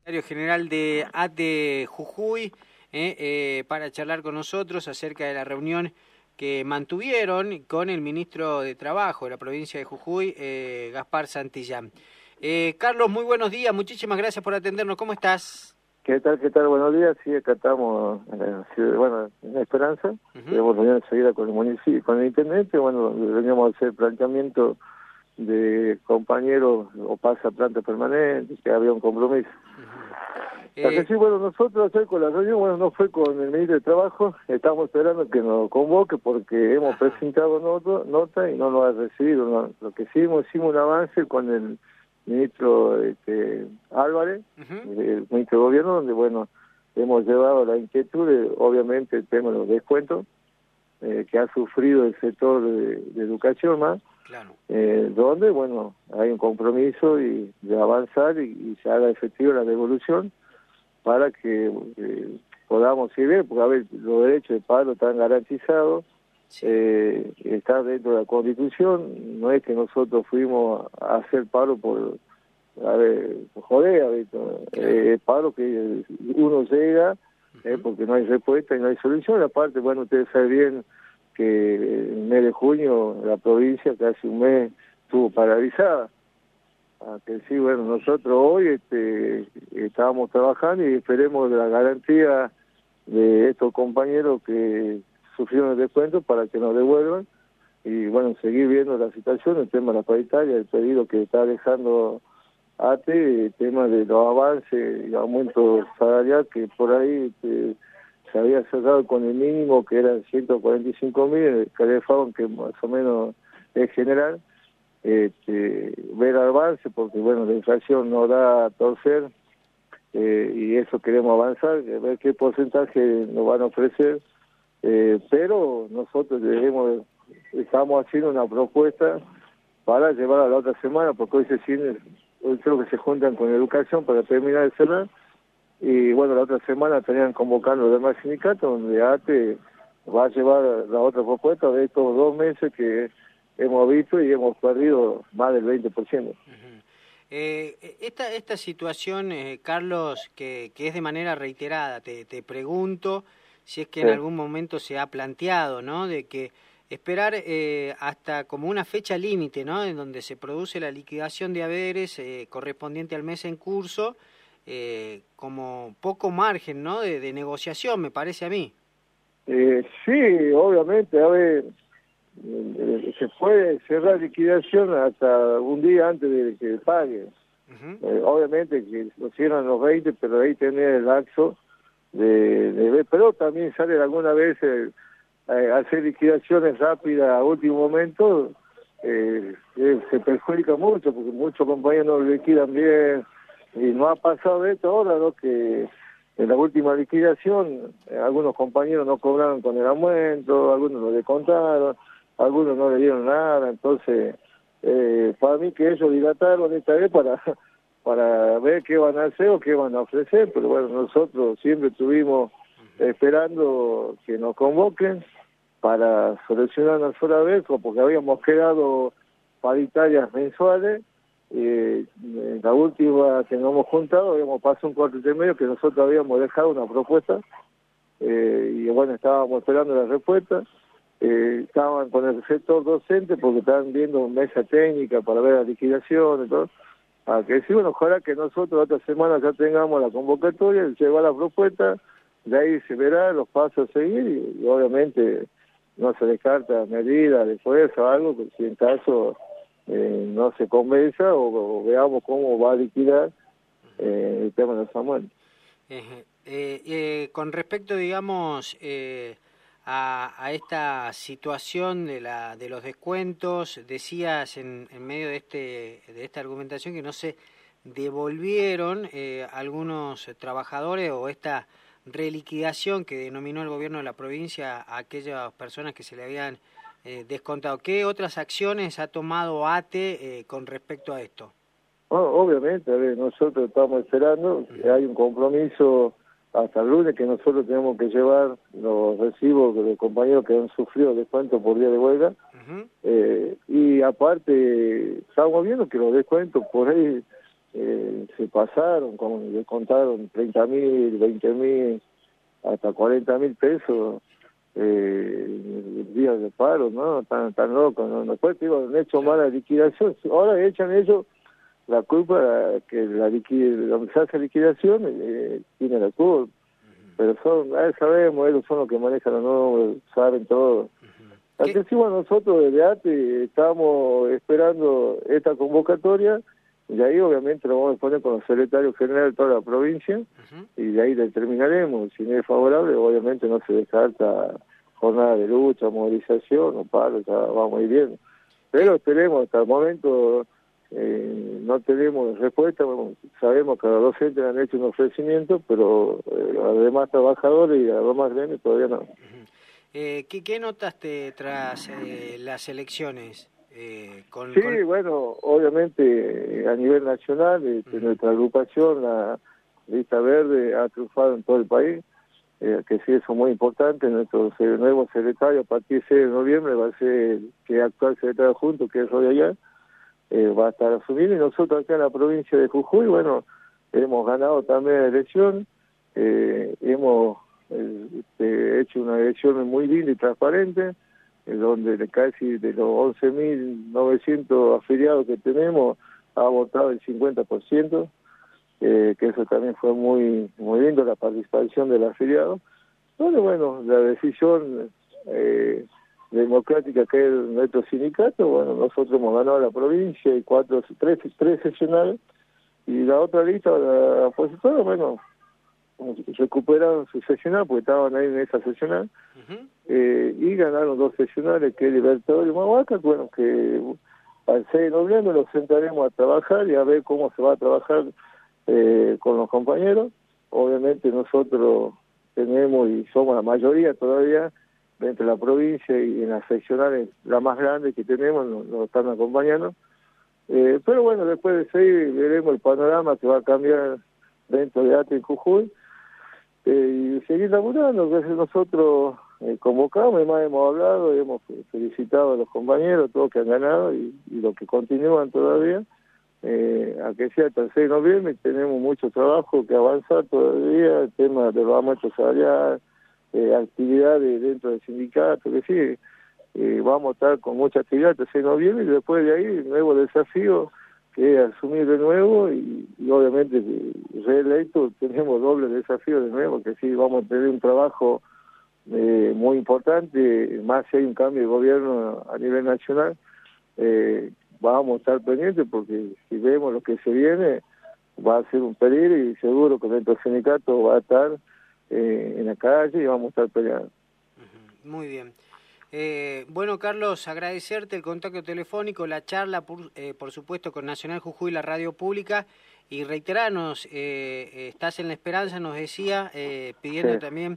Secretario General de ATE Jujuy, para charlar con nosotros acerca de la reunión que mantuvieron con el ministro de Trabajo de la provincia de Jujuy, Gaspar Santillán. Carlos, muy buenos días, muchísimas gracias por atendernos, ¿cómo estás? ¿Qué tal? Buenos días. Sí, acá estamos, en Esperanza. Tenemos reunión seguida con el municipio, con el intendente. Bueno, veníamos a hacer planteamiento de compañeros o pasa planta permanente, que había un compromiso. Sí, bueno, nosotros ayer con la reunión, bueno, no fue con el ministro de Trabajo, estamos esperando que nos convoque porque hemos presentado nota y no lo ha recibido. ¿No? Lo que hicimos un avance con el ministro Álvarez, el ministro de Gobierno, donde, bueno, hemos llevado la inquietud de, obviamente, el tema de los descuentos que ha sufrido el sector de educación más, claro. Donde, bueno, hay un compromiso de avanzar y se haga efectiva la devolución para que podamos ir, porque a ver, los derechos de paro están garantizados, sí. Está dentro de la Constitución, no es que nosotros fuimos a hacer paro por joder, claro. Paro que uno llega, porque no hay respuesta y no hay solución. Aparte, bueno, ustedes saben bien que en el mes de junio la provincia casi un mes estuvo paralizada. Que sí, bueno, nosotros hoy estábamos trabajando y esperemos la garantía de estos compañeros que sufrieron el descuento para que nos devuelvan y, bueno, seguir viendo la situación, el tema de la paritaria, el pedido que está dejando ATE, el tema de los avances y aumento salarial que por ahí se había cerrado con el mínimo que eran 145.000, el calefón que más o menos es general. Ver avance porque, bueno, la inflación no da a torcer y eso queremos avanzar, ver qué porcentaje nos van a ofrecer, pero nosotros estamos haciendo una propuesta para llevar a la otra semana, porque hoy creo que se juntan con educación para terminar de cerrar y, bueno, la otra semana estarían convocando los demás sindicatos donde ATE va a llevar la otra propuesta de estos 2 meses que hemos visto y hemos perdido más del 20%. Esta situación, Carlos, que es de manera reiterada, te pregunto si es que en algún momento se ha planteado, ¿no?, de que esperar hasta como una fecha límite, ¿no?, en donde se produce la liquidación de haberes correspondiente al mes en curso, como poco margen, ¿no?, de negociación, me parece a mí. Sí, obviamente, a ver, se puede cerrar liquidación hasta un día antes de que pague. Obviamente que lo cierran los 20, pero ahí tenés el laxo pero también sale alguna vez hacer liquidaciones rápidas a último momento, se perjudica mucho porque muchos compañeros no liquidan bien y no ha pasado esto ahora, ¿no?, que en la última liquidación algunos compañeros no cobraron con el aumento, algunos lo descontaron, algunos no le dieron nada. Entonces para mí que ellos dilataron esta vez para ver qué van a hacer o qué van a ofrecer, pero bueno, nosotros siempre estuvimos esperando que nos convoquen para solucionar una sola vez, porque habíamos quedado paritarias mensuales. En la última que nos hemos juntado habíamos pasado un cuarto de medio que nosotros habíamos dejado una propuesta y, bueno, estábamos esperando la respuesta. Estaban con el sector docente porque estaban viendo mesa técnica para ver la liquidación y todo. Que sí, bueno, ojalá que nosotros otra semana ya tengamos la convocatoria, llevar la propuesta, de ahí se verá los pasos a seguir y obviamente no se descarta medidas de fuerza o algo, que si en caso no se convenza o veamos cómo va a liquidar el tema de Samuel. Con respecto, digamos, a esta situación de los descuentos, decías en medio de esta argumentación que no se devolvieron algunos trabajadores o esta reliquidación que denominó el gobierno de la provincia a aquellas personas que se le habían descontado. ¿Qué otras acciones ha tomado ATE con respecto a esto? Obviamente, a ver, nosotros estamos esperando, hay un compromiso hasta el lunes que nosotros tenemos que llevar los recibos de los compañeros que han sufrido descuentos por día de huelga. Y aparte, estamos viendo que los descuentos por ahí se pasaron, como le contaron 30.000, 20.000, hasta 40.000 pesos días de paro, ¿no? Tan locos, ¿no? Después, digo, han hecho mala liquidación. Ahora echan ellos la culpa, que donde se hace liquidación tiene la culpa. Pero sabemos, ellos son los que manejan los números, saben todo. Así encima nosotros desde ATE estamos esperando esta convocatoria, y ahí obviamente lo vamos a poner con los secretarios generales de toda la provincia, y de ahí determinaremos. Si no es favorable, obviamente no se descarta jornada de lucha, movilización o paro, ya vamos a ir viendo. Pero esperemos, hasta el momento no tenemos respuesta. Bueno, sabemos que a los docentes han hecho un ofrecimiento, pero a los demás trabajadores y a los más grandes todavía no. ¿Qué notaste tras las elecciones? Bueno, obviamente a nivel nacional, nuestra agrupación, la Lista Verde, ha triunfado en todo el país, que sí, eso es muy importante. Nuestro nuevo secretario a partir del 6 de noviembre va a ser el actual secretario adjunto, que es Roy Ayala, va a estar asumiendo, y nosotros acá en la provincia de Jujuy, bueno, hemos ganado también la elección, hemos hecho una elección muy linda y transparente, donde casi de los 11.900 afiliados que tenemos, ha votado el 50%, que eso también fue muy lindo, la participación del afiliado. Bueno, la decisión democrática que es nuestro sindicato, bueno, nosotros hemos ganado la provincia y tres seccionales, y la otra lista, la opositora, bueno, recuperaron su seccional porque estaban ahí en esa seccional, y ganaron 2 seccionales, que es Libertador y Mahuaca. Bueno, que al 6 de noviembre los sentaremos a trabajar y a ver cómo se va a trabajar con los compañeros. Obviamente nosotros tenemos y somos la mayoría todavía dentro de la provincia, y en las seccionales, la más grande que tenemos, nos están acompañando. Pero bueno, después de seguir veremos el panorama que va a cambiar dentro de ATE en Jujuy, y seguir laburando. Que nosotros convocamos, además hemos hablado, hemos felicitado a los compañeros, todos que han ganado y los que continúan todavía, a que sea hasta el 6 de noviembre. Tenemos mucho trabajo que avanzar todavía, el tema de los aumentos salariales, actividades dentro del sindicato, que sí, vamos a estar con mucha actividad hasta el 6 de noviembre, y después de ahí nuevo desafío, que es asumir de nuevo, y obviamente reelecto tenemos doble desafío de nuevo, que sí, vamos a tener un trabajo muy importante, más si hay un cambio de gobierno a nivel nacional. Vamos a estar pendientes, porque si vemos lo que se viene, va a ser un peligro, y seguro que nuestro sindicato va a estar en la calle y vamos a estar peleando. Muy bien. Bueno, Carlos, agradecerte el contacto telefónico, la charla, por supuesto, con Nacional Jujuy, la radio pública, y reiterarnos, estás en La Esperanza, nos decía, pidiendo también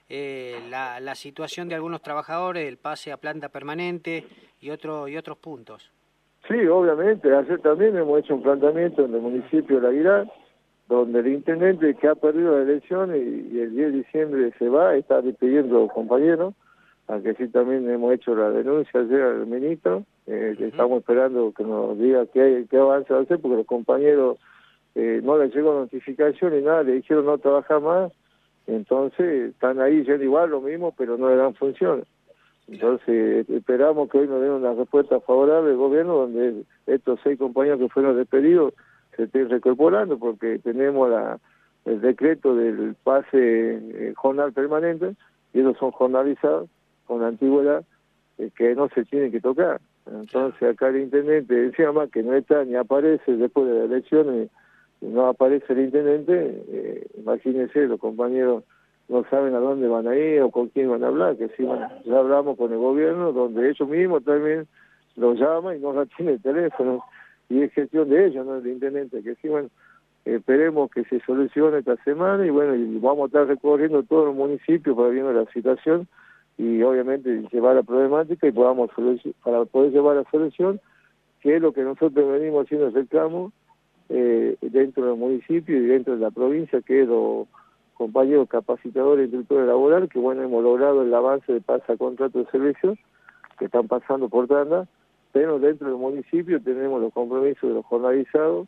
la situación de algunos trabajadores, el pase a planta permanente y otros puntos. Sí, obviamente. Ayer también hemos hecho un planteamiento en el municipio de La Aguilar, donde el intendente, que ha perdido la elección y el 10 de diciembre se va, está despidiendo a los compañeros, aunque sí también hemos hecho la denuncia ayer al ministro, que estamos esperando que nos diga qué avance va a hacer, porque los compañeros no les llegó notificación ni nada, le dijeron no trabajar más, entonces están ahí yendo igual lo mismo, pero no le dan funciones. Entonces esperamos que hoy nos den una respuesta favorable del gobierno, donde estos 6 compañeros que fueron despedidos se estén reincorporando, porque tenemos el decreto del pase jornal permanente, y ellos son jornalizados con antigüedad, que no se tienen que tocar. Entonces acá el intendente decía más que no está ni aparece después de las elecciones, no aparece el intendente. Imagínense, los compañeros no saben a dónde van a ir o con quién van a hablar, que sí, bueno, ya hablamos con el gobierno, donde ellos mismos también los llaman y no la tienen el teléfono, y es gestión de ellos, no del intendente, que sí, bueno, esperemos que se solucione esta semana, y bueno, y vamos a estar recorriendo todos los municipios para viendo la situación, y obviamente llevar la problemática y para poder llevar la solución, que es lo que nosotros venimos haciendo reclamo dentro del municipio y dentro de la provincia, que es los compañeros capacitadores e instructores laborales, que bueno, hemos logrado el avance de pase a contrato de servicios, que están pasando por tanda, pero dentro del municipio tenemos los compromisos de los jornalizados,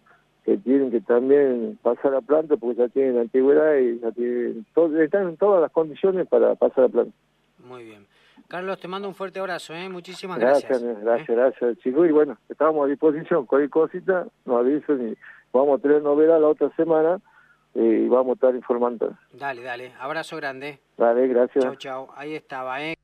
que tienen que también pasar a planta porque ya tienen antigüedad y ya tienen están en todas las condiciones para pasar a planta. Muy bien. Carlos, te mando un fuerte abrazo, muchísimas gracias. Gracias, chicos. Y bueno, estamos a disposición. Cualquier cosita nos avisan y vamos a tener novedad la otra semana y vamos a estar informando. Dale, abrazo grande. Dale, gracias. Chau, ahí estaba,